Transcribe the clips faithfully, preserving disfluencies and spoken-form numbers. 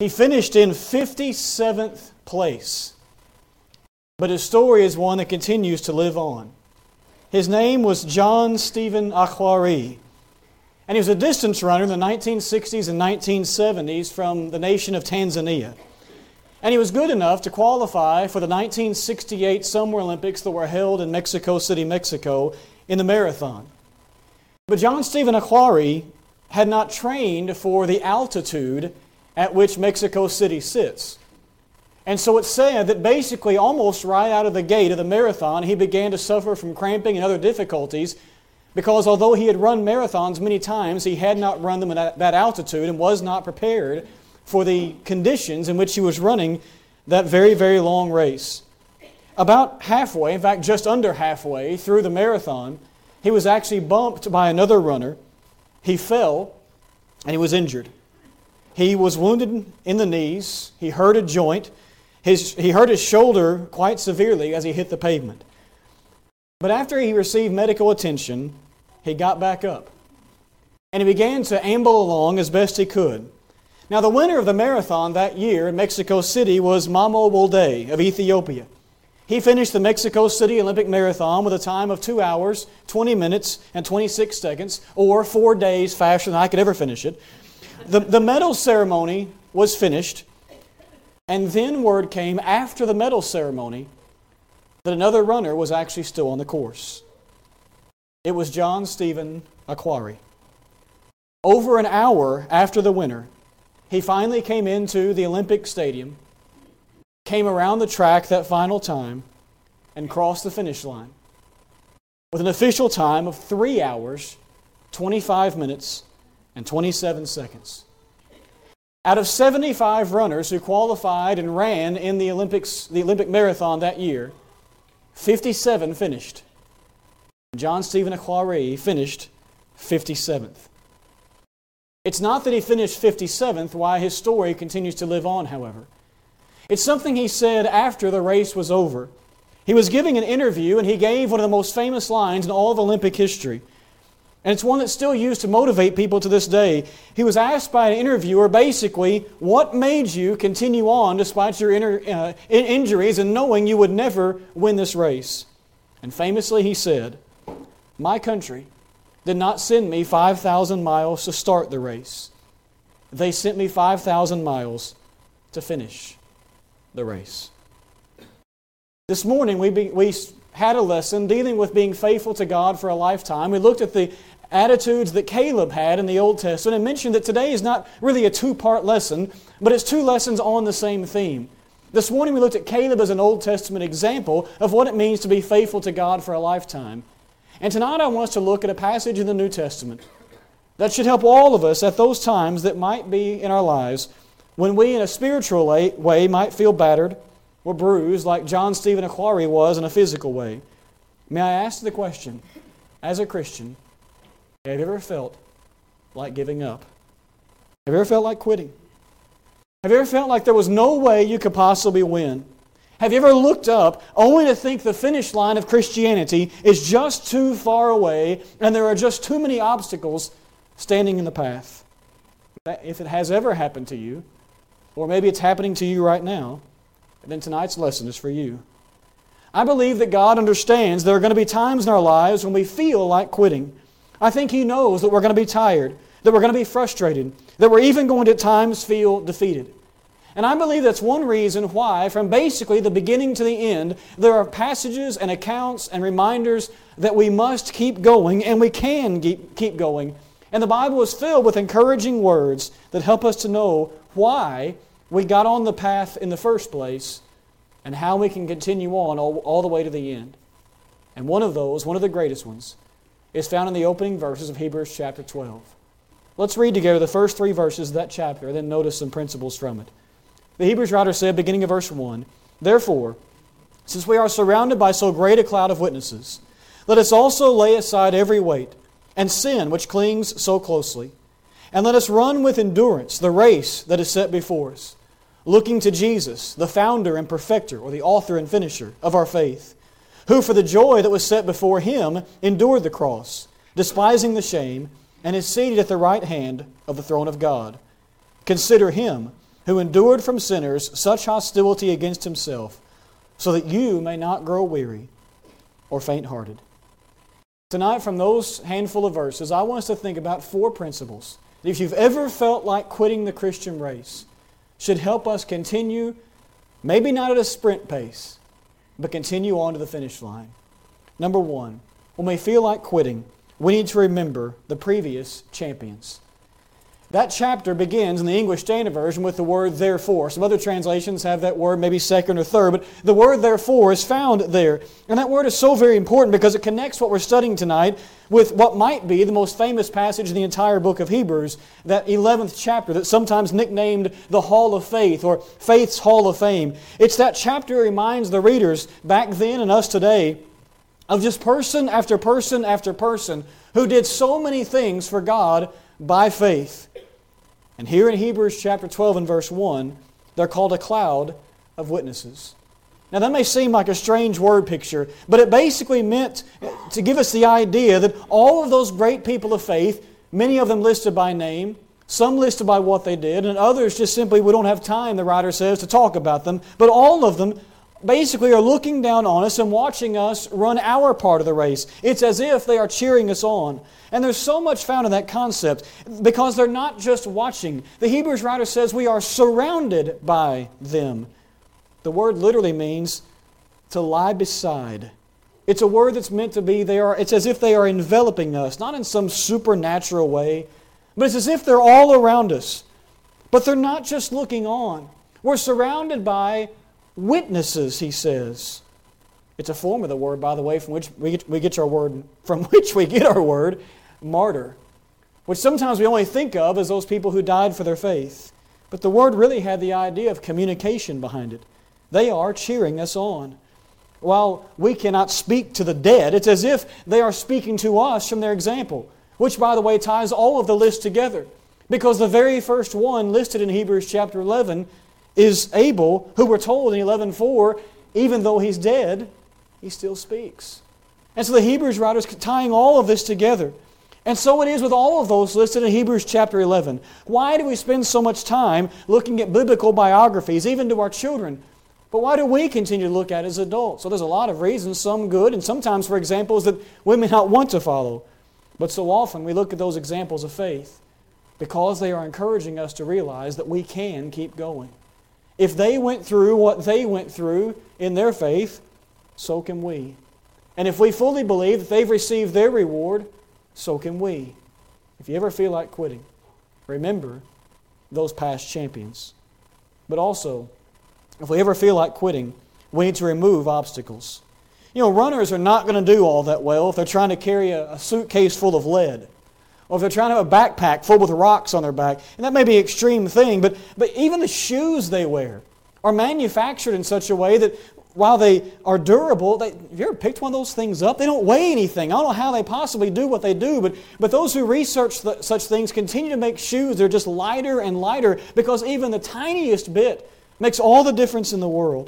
He finished in fifty-seventh place. But his story is one that continues to live on. His name was John Stephen Akhwari. And he was a distance runner in the nineteen sixties and nineteen seventies from the nation of Tanzania. And he was good enough to qualify for the nineteen sixty-eight Summer Olympics that were held in Mexico City, Mexico, in the marathon. But John Stephen Akhwari had not trained for the altitude at which Mexico City sits. And so it's said that basically almost right out of the gate of the marathon, he began to suffer from cramping and other difficulties because although he had run marathons many times, he had not run them at that altitude and was not prepared for the conditions in which he was running that very, very long race. About halfway, in fact just under halfway through the marathon, he was actually bumped by another runner. He fell and he was injured. He was wounded in the knees. He hurt a joint. His, he hurt his shoulder quite severely as he hit the pavement. But after he received medical attention, he got back up. And he began to amble along as best he could. Now the winner of the marathon that year in Mexico City was Mamo Wolde of Ethiopia. He finished the Mexico City Olympic Marathon with a time of two hours, twenty minutes, and twenty-six seconds, or four days faster than I could ever finish it. The, the medal ceremony was finished, and then word came after the medal ceremony that another runner was actually still on the course. It was John Stephen Akhwari. Over an hour after the winner, he finally came into the Olympic Stadium, came around the track that final time, and crossed the finish line with an official time of three hours, twenty-five minutes, and twenty-seven seconds. Out of seventy-five runners who qualified and ran in the Olympics, the Olympic marathon that year, fifty-seven finished. John Stephen Akhwari finished fifty-seventh. It's not that he finished fifty-seventh, why his story continues to live on, however. It's something he said after the race was over. He was giving an interview and he gave one of the most famous lines in all of Olympic history. And it's one that's still used to motivate people to this day. He was asked by an interviewer basically, what made you continue on despite your inner, uh, injuries and knowing you would never win this race? And famously he said, my country did not send me five thousand miles to start the race. They sent me five thousand miles to finish the race. This morning we, be, we had a lesson dealing with being faithful to God for a lifetime. We looked at the attitudes that Caleb had in the Old Testament and mentioned that today is not really a two-part lesson, but it's two lessons on the same theme. This morning we looked at Caleb as an Old Testament example of what it means to be faithful to God for a lifetime. And tonight I want us to look at a passage in the New Testament that should help all of us at those times that might be in our lives when we in a spiritual way might feel battered or bruised like John Stephen Akhwari was in a physical way. May I ask the question, as a Christian, have you ever felt like giving up? Have you ever felt like quitting? Have you ever felt like there was no way you could possibly win? Have you ever looked up only to think the finish line of Christianity is just too far away and there are just too many obstacles standing in the path? If it has ever happened to you, or maybe it's happening to you right now, then tonight's lesson is for you. I believe that God understands there are going to be times in our lives when we feel like quitting. I think He knows that we're going to be tired, that we're going to be frustrated, that we're even going to at times feel defeated. And I believe that's one reason why, from basically the beginning to the end, there are passages and accounts and reminders that we must keep going and we can keep going. And the Bible is filled with encouraging words that help us to know why we got on the path in the first place and how we can continue on all, all the way to the end. And one of those, one of the greatest ones, is found in the opening verses of Hebrews chapter twelve. Let's read together the first three verses of that chapter and then notice some principles from it. The Hebrews writer said, beginning of verse one, therefore, since we are surrounded by so great a cloud of witnesses, let us also lay aside every weight and sin which clings so closely, and let us run with endurance the race that is set before us, looking to Jesus, the founder and perfecter, or the author and finisher of our faith, who for the joy that was set before Him endured the cross, despising the shame, and is seated at the right hand of the throne of God. Consider Him who endured from sinners such hostility against Himself, so that you may not grow weary or faint-hearted. Tonight, from those handful of verses, I want us to think about four principles that, if you've ever felt like quitting the Christian race, should help us continue, maybe not at a sprint pace, but continue on to the finish line. Number one, when we feel like quitting, we need to remember the previous champions. That chapter begins in the English Standard Version with the word therefore. Some other translations have that word maybe second or third, but the word therefore is found there. And that word is so very important because it connects what we're studying tonight with what might be the most famous passage in the entire book of Hebrews, that eleventh chapter that's sometimes nicknamed the Hall of Faith or Faith's Hall of Fame. It's that chapter that reminds the readers back then and us today of just person after person after person who did so many things for God by faith. And here in Hebrews chapter twelve and verse one, they're called a cloud of witnesses. Now that may seem like a strange word picture, but it basically meant to give us the idea that all of those great people of faith, many of them listed by name, some listed by what they did, and others just simply, we don't have time, the writer says, to talk about them, but all of them basically are looking down on us and watching us run our part of the race. It's as if they are cheering us on. And there's so much found in that concept because they're not just watching. The Hebrews writer says we are surrounded by them. The word literally means to lie beside. It's a word that's meant to be, they are, it's as if they are enveloping us, not in some supernatural way, but it's as if they're all around us. But they're not just looking on. We're surrounded by witnesses, he says. It's a form of the word, by the way, from which we get, we get our word, from which we get our word, martyr, which sometimes we only think of as those people who died for their faith. But the word really had the idea of communication behind it. They are cheering us on. While we cannot speak to the dead, it's as if they are speaking to us from their example, which, by the way, ties all of the list together. Because the very first one listed in Hebrews chapter eleven is Abel, who we're told in eleven four, even though he's dead, he still speaks. And so the Hebrews writer is tying all of this together. And so it is with all of those listed in Hebrews chapter eleven. Why do we spend so much time looking at biblical biographies, even to our children? But why do we continue to look at it as adults? So there's a lot of reasons, some good, and sometimes for examples that we may not want to follow. But so often we look at those examples of faith because they are encouraging us to realize that we can keep going. If they went through what they went through in their faith, so can we. And if we fully believe that they've received their reward, so can we. If you ever feel like quitting, remember those past champions. But also, if we ever feel like quitting, we need to remove obstacles. You know, runners are not going to do all that well if they're trying to carry a, a suitcase full of lead, or if they're trying to have a backpack full with rocks on their back. And that may be an extreme thing, but, but even the shoes they wear are manufactured in such a way that while they are durable, they, have you ever picked one of those things up? They don't weigh anything. I don't know how they possibly do what they do, but, but those who research the, such things continue to make shoes that are just lighter and lighter because even the tiniest bit makes all the difference in the world.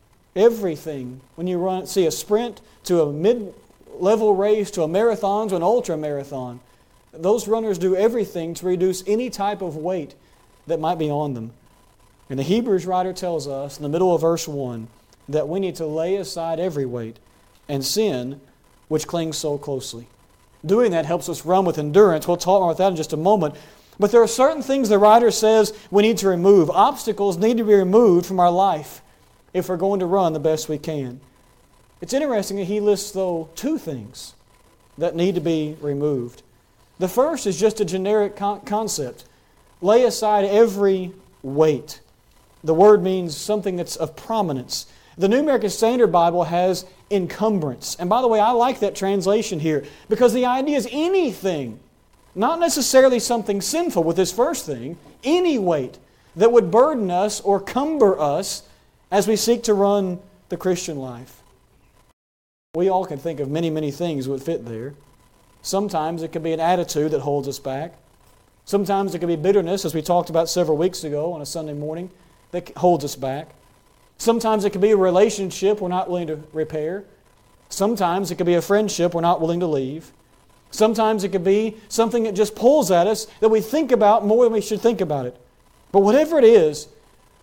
Everything, when you run, see a sprint to a mid-level race to a marathon to an ultra-marathon, those runners do everything to reduce any type of weight that might be on them. And the Hebrews writer tells us in the middle of verse one that we need to lay aside every weight and sin which clings so closely. Doing that helps us run with endurance. We'll talk about that in just a moment. But there are certain things the writer says we need to remove. Obstacles need to be removed from our life if we're going to run the best we can. It's interesting that he lists, though, two things that need to be removed. The first is just a generic con- concept. Lay aside every weight. The word means something that's of prominence. The New American Standard Bible has encumbrance. And by the way, I like that translation here because the idea is anything, not necessarily something sinful with this first thing, any weight that would burden us or cumber us as we seek to run the Christian life. We all can think of many, many things that would fit there. Sometimes it could be an attitude that holds us back. Sometimes it could be bitterness, as we talked about several weeks ago on a Sunday morning, that holds us back. Sometimes it could be a relationship we're not willing to repair. Sometimes it could be a friendship we're not willing to leave. Sometimes it could be something that just pulls at us that we think about more than we should think about it. But whatever it is,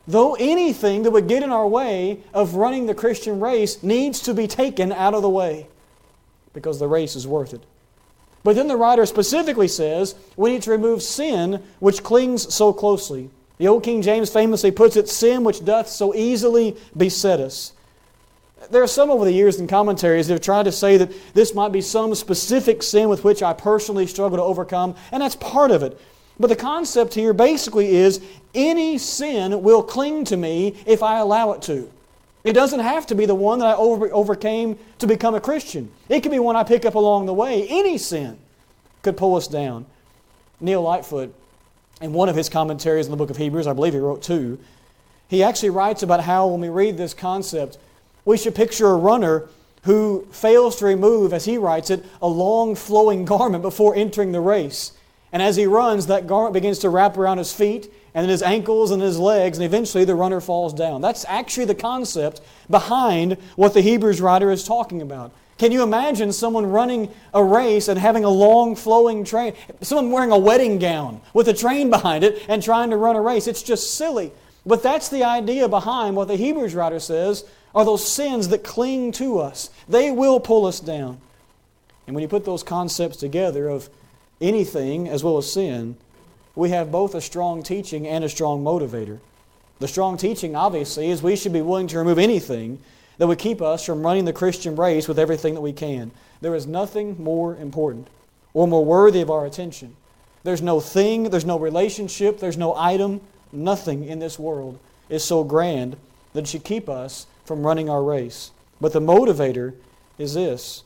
though anything that would get in our way of running the Christian race needs to be taken out of the way, because the race is worth it. But then the writer specifically says we need to remove sin which clings so closely. The old King James famously puts it, sin which doth so easily beset us. There are some over the years in commentaries that have tried to say that this might be some specific sin with which I personally struggle to overcome, and that's part of it. But the concept here basically is any sin will cling to me if I allow it to. It doesn't have to be the one that I over, overcame to become a Christian. It could be one I pick up along the way. Any sin could pull us down. Neil Lightfoot, in one of his commentaries in the book of Hebrews, I believe he wrote two, he actually writes about how when we read this concept, we should picture a runner who fails to remove, as he writes it, a long flowing garment before entering the race. And as he runs, that garment begins to wrap around his feet and then his ankles and his legs, and eventually the runner falls down. That's actually the concept behind what the Hebrews writer is talking about. Can you imagine someone running a race and having a long flowing train, someone wearing a wedding gown with a train behind it and trying to run a race? It's just silly. But that's the idea behind what the Hebrews writer says are those sins that cling to us. They will pull us down. And when you put those concepts together of anything as well as sin, we have both a strong teaching and a strong motivator. The strong teaching, obviously, is we should be willing to remove anything that would keep us from running the Christian race with everything that we can. There is nothing more important or more worthy of our attention. There's no thing, there's no relationship, there's no item, nothing in this world is so grand that it should keep us from running our race. But the motivator is this.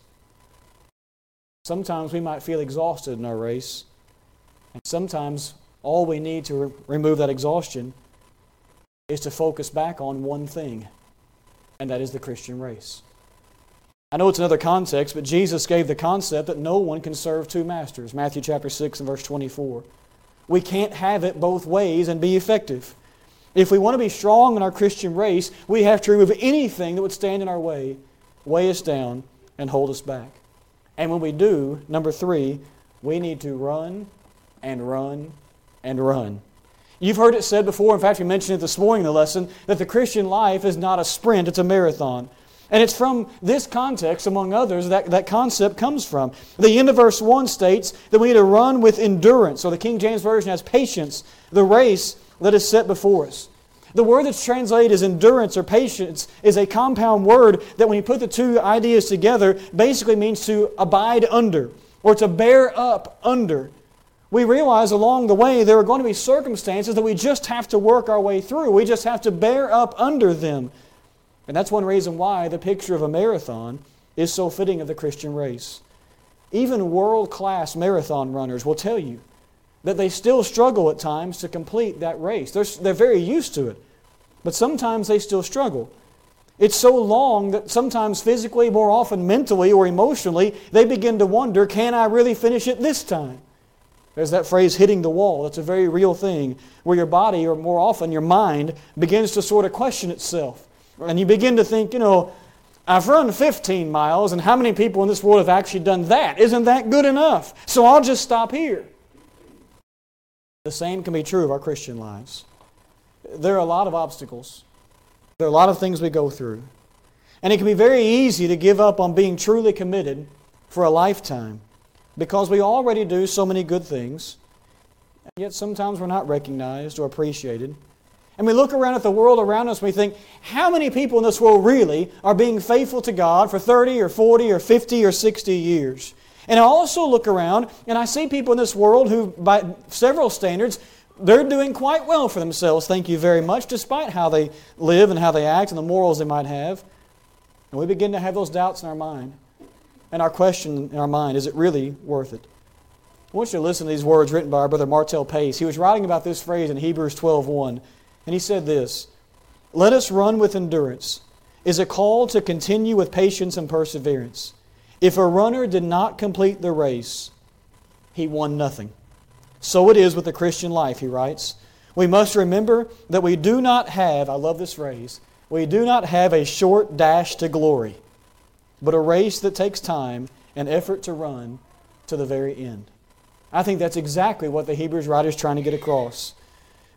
Sometimes we might feel exhausted in our race, and sometimes all we need to re- remove that exhaustion is to focus back on one thing, and that is the Christian race. I know it's another context, but Jesus gave the concept that no one can serve two masters. Matthew chapter six and verse twenty-four. We can't have it both ways and be effective. If we want to be strong in our Christian race, we have to remove anything that would stand in our way, weigh us down, and hold us back. And when we do, number three, we need to run and run and run. You've heard it said before, in fact we mentioned it this morning in the lesson, that the Christian life is not a sprint, it's a marathon. And it's from this context, among others, that that concept comes from. The end of verse one states that we need to run with endurance, or the King James Version has patience, the race that is set before us. The word that's translated as endurance or patience is a compound word that when you put the two ideas together basically means to abide under or to bear up under. We realize along the way there are going to be circumstances that we just have to work our way through. We just have to bear up under them. And that's one reason why the picture of a marathon is so fitting of the Christian race. Even world-class marathon runners will tell you that they still struggle at times to complete that race. They're, they're very used to it, but sometimes they still struggle. It's so long that sometimes physically, more often mentally or emotionally, they begin to wonder, can I really finish it this time? There's that phrase, hitting the wall. That's a very real thing, where your body, or more often your mind, begins to sort of question itself. And you begin to think, you know, I've run fifteen miles, and how many people in this world have actually done that? Isn't that good enough? So I'll just stop here. The same can be true of our Christian lives. There are a lot of obstacles. There are a lot of things we go through. And it can be very easy to give up on being truly committed for a lifetime because we already do so many good things, and yet sometimes we're not recognized or appreciated. And we look around at the world around us and we think, how many people in this world really are being faithful to God for thirty or forty or fifty or sixty years? And I also look around and I see people in this world who, by several standards, they're doing quite well for themselves, thank you very much, despite how they live and how they act and the morals they might have. And we begin to have those doubts in our mind. And our question in our mind, is it really worth it? I want you to listen to these words written by our brother Martel Pace. He was writing about this phrase in Hebrews twelve one. And he said this, "Let us run with endurance is a call to continue with patience and perseverance. If a runner did not complete the race, he won nothing. So it is with the Christian life," he writes. "We must remember that we do not have," I love this phrase, "we do not have a short dash to glory, but a race that takes time and effort to run to the very end." I think that's exactly what the Hebrews writer is trying to get across.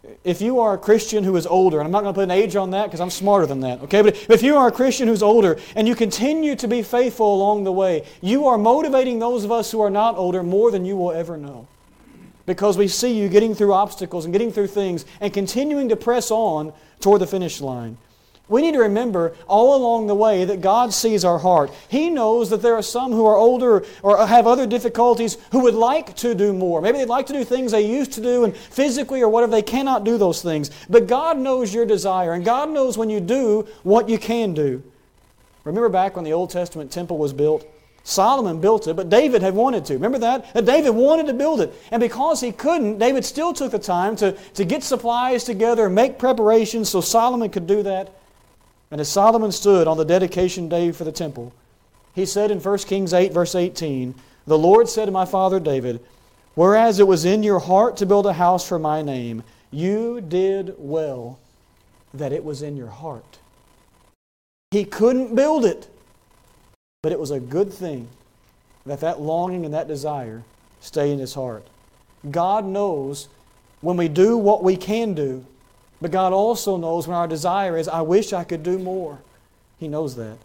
if you are a Christian who is older, and I'm not going to put an age on that because I'm smarter than that, okay? But if you are a Christian who's older and you continue to be faithful along the way, you are motivating those of us who are not older more than you will ever know. Because we see you getting through obstacles and getting through things and continuing to press on toward the finish line. We need to remember all along the way that God sees our heart. He knows that there are some who are older or have other difficulties who would like to do more. Maybe they'd like to do things they used to do, and physically or whatever, they cannot do those things. But God knows your desire, and God knows when you do what you can do. Remember back when the Old Testament temple was built? Solomon built it, but David had wanted to. Remember that? That David wanted to build it. And because he couldn't, David still took the time to, to get supplies together and make preparations so Solomon could do that. And as Solomon stood on the dedication day for the temple, he said in First Kings eight, verse eighteen, "The Lord said to my father David, whereas it was in your heart to build a house for my name, you did well that it was in your heart." He couldn't build it, but it was a good thing that that longing and that desire stay in his heart. God knows when we do what we can do, but God also knows when our desire is, I wish I could do more. He knows that.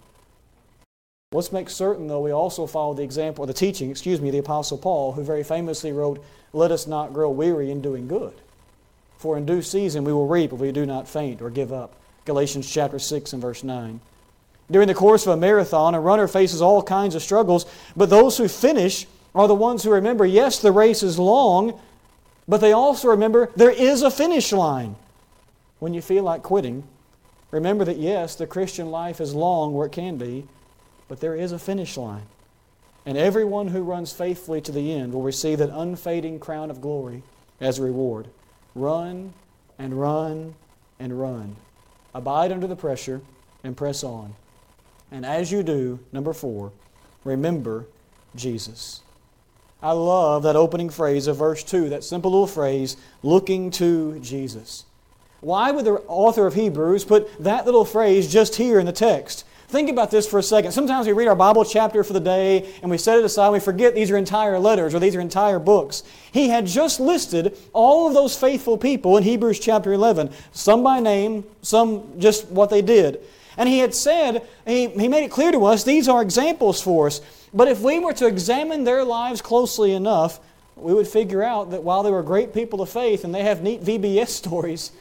Let's make certain, though, we also follow the example, or the teaching, excuse me, of the Apostle Paul, who very famously wrote, "Let us not grow weary in doing good. For in due season we will reap if we do not faint or give up." Galatians chapter six and verse nine. During the course of a marathon, a runner faces all kinds of struggles, but those who finish are the ones who remember, yes, the race is long, but they also remember there is a finish line. When you feel like quitting, remember that yes, the Christian life is long where it can be, but there is a finish line. And everyone who runs faithfully to the end will receive that unfading crown of glory as a reward. Run and run and run. Abide under the pressure and press on. And as you do, number four, remember Jesus. I love that opening phrase of verse two, that simple little phrase, looking to Jesus. Why would the author of Hebrews put that little phrase just here in the text? Think about this for a second. Sometimes we read our Bible chapter for the day and we set it aside and we forget these are entire letters or these are entire books. He had just listed all of those faithful people in Hebrews chapter eleven, some by name, some just what they did. And he had said, he, he made it clear to us, these are examples for us. But if we were to examine their lives closely enough, we would figure out that while they were great people of faith and they have neat V B S stories,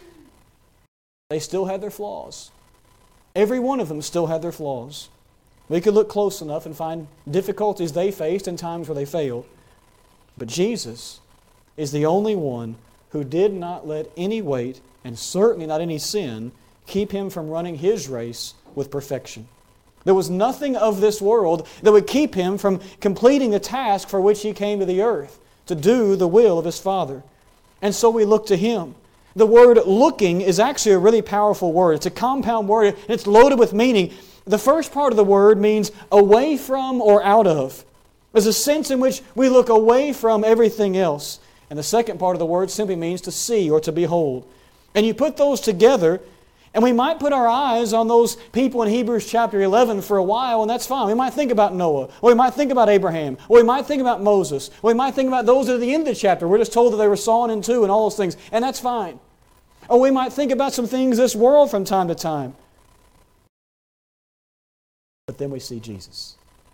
they still had their flaws. Every one of them still had their flaws. We could look close enough and find difficulties they faced and times where they failed. But Jesus is the only one who did not let any weight, and certainly not any sin, keep Him from running His race with perfection. There was nothing of this world that would keep Him from completing the task for which He came to the earth, to do the will of His Father. And so we look to Him. The word looking is actually a really powerful word. It's a compound word, and it's loaded with meaning. The first part of the word means away from or out of. There's a sense in which we look away from everything else. And the second part of the word simply means to see or to behold. And you put those together, and we might put our eyes on those people in Hebrews chapter eleven for a while, and that's fine. We might think about Noah, or we might think about Abraham, or we might think about Moses, or we might think about those at the end of the chapter. We're just told that they were sawn in two and all those things, and that's fine. Or we might think about some things in this world from time to time. But then we see Jesus.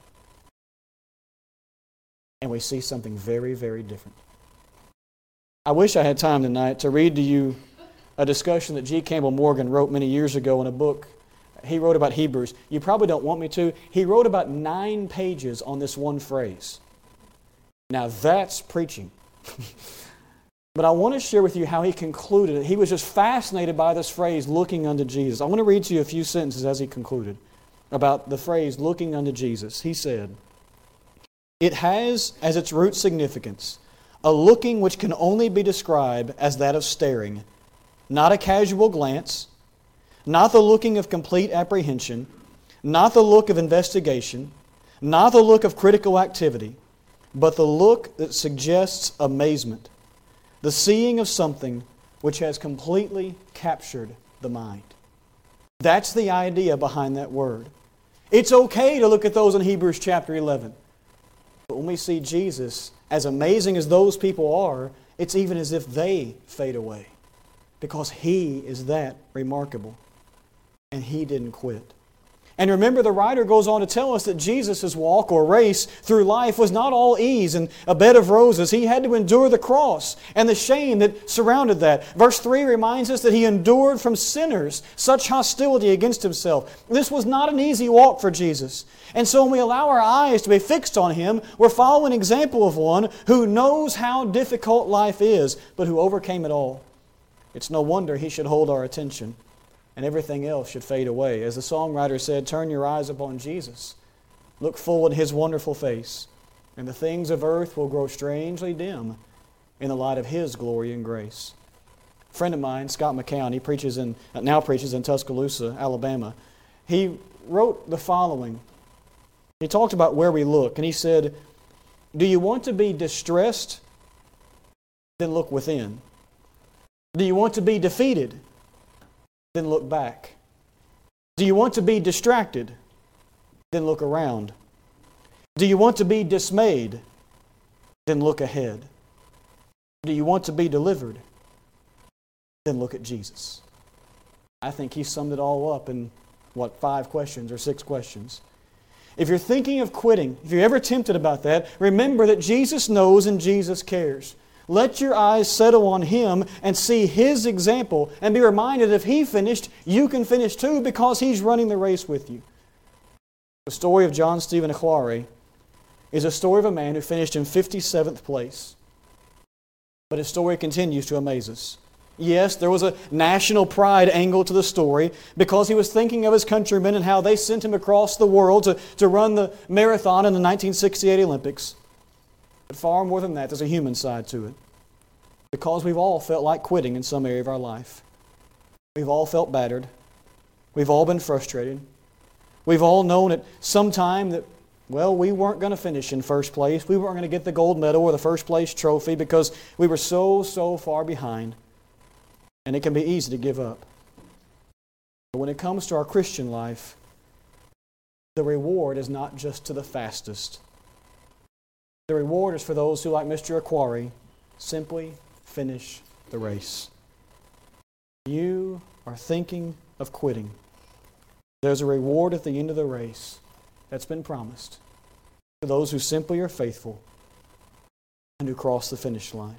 And we see something very, very different. I wish I had time tonight to read to you a discussion that G. Campbell Morgan wrote many years ago in a book. He wrote about Hebrews. You probably don't want me to. He wrote about nine pages on this one phrase. Now that's preaching. But I want to share with you how he concluded it. He was just fascinated by this phrase, looking unto Jesus. I want to read to you a few sentences as he concluded about the phrase, looking unto Jesus. He said, "It has as its root significance a looking which can only be described as that of staring, not a casual glance, not the looking of complete apprehension, not the look of investigation, not the look of critical activity, but the look that suggests amazement, the seeing of something which has completely captured the mind." That's the idea behind that word. It's okay to look at those in Hebrews chapter eleven. But when we see Jesus, as amazing as those people are, it's even as if they fade away. because He is that remarkable. And He didn't quit. And remember, the writer goes on to tell us that Jesus' walk or race through life was not all ease and a bed of roses. He had to endure the cross and the shame that surrounded that. Verse three reminds us that He endured from sinners such hostility against Himself. This was not an easy walk for Jesus. And so when we allow our eyes to be fixed on Him, we're following an example of one who knows how difficult life is, but who overcame it all. It's no wonder He should hold our attention. And everything else should fade away. As the songwriter said, turn your eyes upon Jesus. Look full in His wonderful face, and the things of earth will grow strangely dim in the light of His glory and grace. A friend of mine, Scott McCown, he preaches in, now preaches in Tuscaloosa, Alabama. He wrote the following. He talked about where we look, and he said, do you want to be distressed? Then look within. Do you want to be defeated? Then look back. Do you want to be distracted? Then look around. Do you want to be dismayed? Then look ahead. Do you want to be delivered? Then look at Jesus. I think he summed it all up in, what, five questions or six questions. If you're thinking of quitting, if you're ever tempted about that, remember that Jesus knows and Jesus cares. Let your eyes settle on Him and see His example and be reminded if He finished, you can finish too because He's running the race with you. The story of John Stephen Akhwari is a story of a man who finished in fifty-seventh place. But his story continues to amaze us. Yes, there was a national pride angle to the story because he was thinking of his countrymen and how they sent him across the world to, to run the marathon in the nineteen sixty-eight Olympics. But far more than that, there's a human side to it. Because we've all felt like quitting in some area of our life. We've all felt battered. We've all been frustrated. We've all known at some time that, well, we weren't going to finish in first place. We weren't going to get the gold medal or the first place trophy because we were so, so far behind. And it can be easy to give up. But when it comes to our Christian life, the reward is not just to the fastest. The reward is for those who, like Mister Akhwari, simply finish the race. You are thinking of quitting. There's a reward at the end of the race that's been promised to those who simply are faithful and who cross the finish line.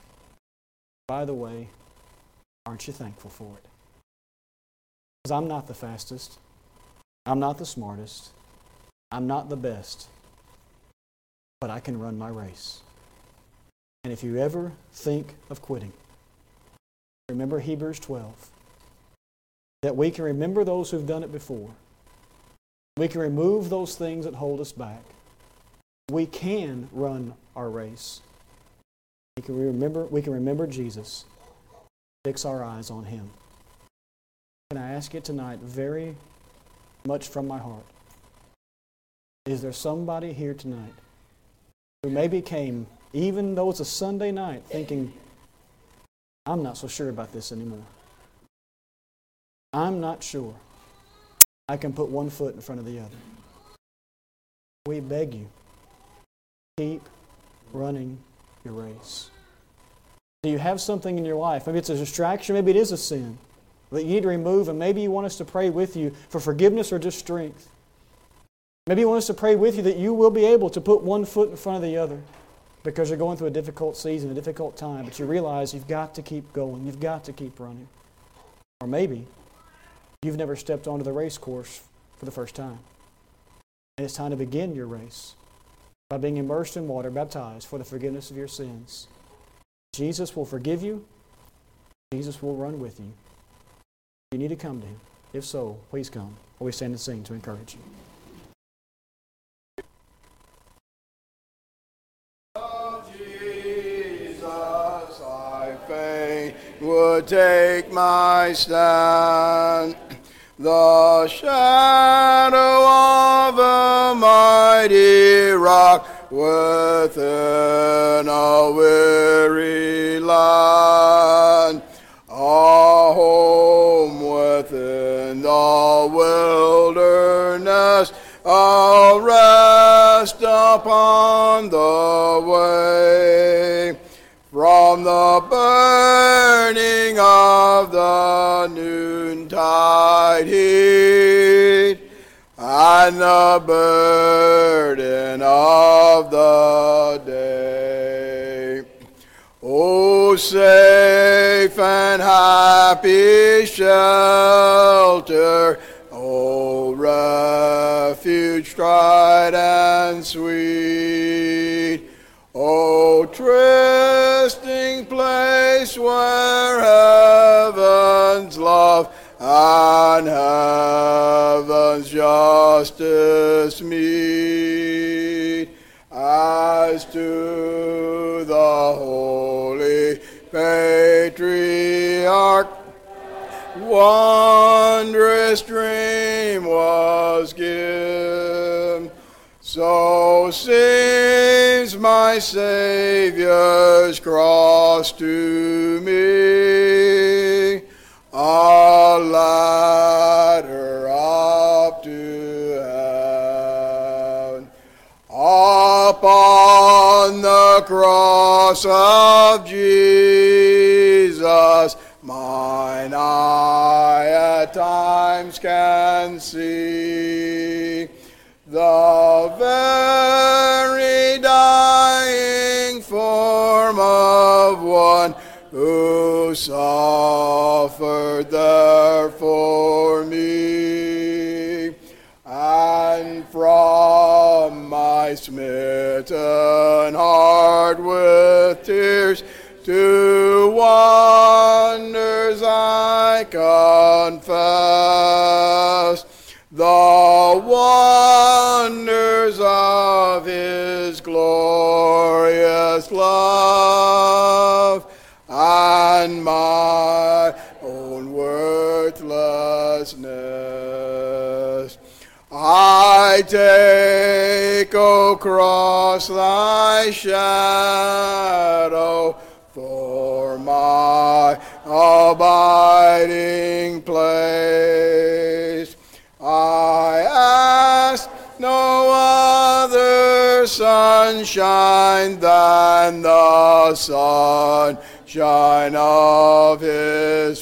By the way, aren't you thankful for it? Because I'm not the fastest. I'm not the smartest. I'm not the best. But I can run my race. And if you ever think of quitting, remember Hebrews twelve. That we can remember those who've done it before. We can remove those things that hold us back. We can run our race. We can remember, we can remember Jesus. Fix our eyes on Him. Can I ask you tonight, very much from my heart, is there somebody here tonight who maybe came, even though it's a Sunday night, thinking, I'm not so sure about this anymore. I'm not sure I can put one foot in front of the other. We beg you, keep running your race. Do you have something in your life? Maybe it's a distraction, maybe it is a sin that you need to remove, and maybe you want us to pray with you for forgiveness or just strength. Maybe you want us to pray with you that you will be able to put one foot in front of the other because you're going through a difficult season, a difficult time, but you realize you've got to keep going. You've got to keep running. Or maybe you've never stepped onto the race course for the first time. And it's time to begin your race by being immersed in water, baptized for the forgiveness of your sins. Jesus will forgive you. Jesus will run with you. You need to come to Him. If so, please come while we stand and sing to encourage you. Would take my stand. The shadow of a mighty rock within a weary land, a home within the wilderness, I'll rest upon the way. From the burning of of the noontide heat, and the burden of the day. O safe and happy shelter, O refuge tried and sweet, O trysting place where heaven's love and heaven's justice meet, as to the holy patriarch wondrous dream was given, so seems my Savior's cross to me, a ladder up to heaven. Upon the cross of Jesus, mine eye at times can see the very dying form of one who suffered there for me. And from my smitten heart with tears to wonders I confess, the wonders of his glorious love, and my own worthlessness. I take, O cross, thy shadow for my abiding place. I ask no other sunshine than the sunshine of his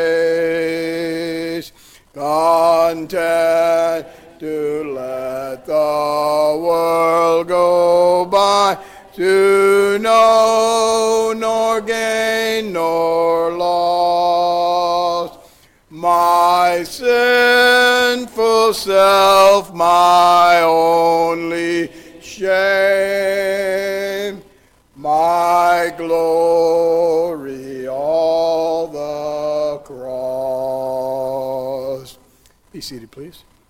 face, content to let the world go by, to know nor gain nor loss. My sinful self, my only shame, my glory, all the cross. Be seated, please.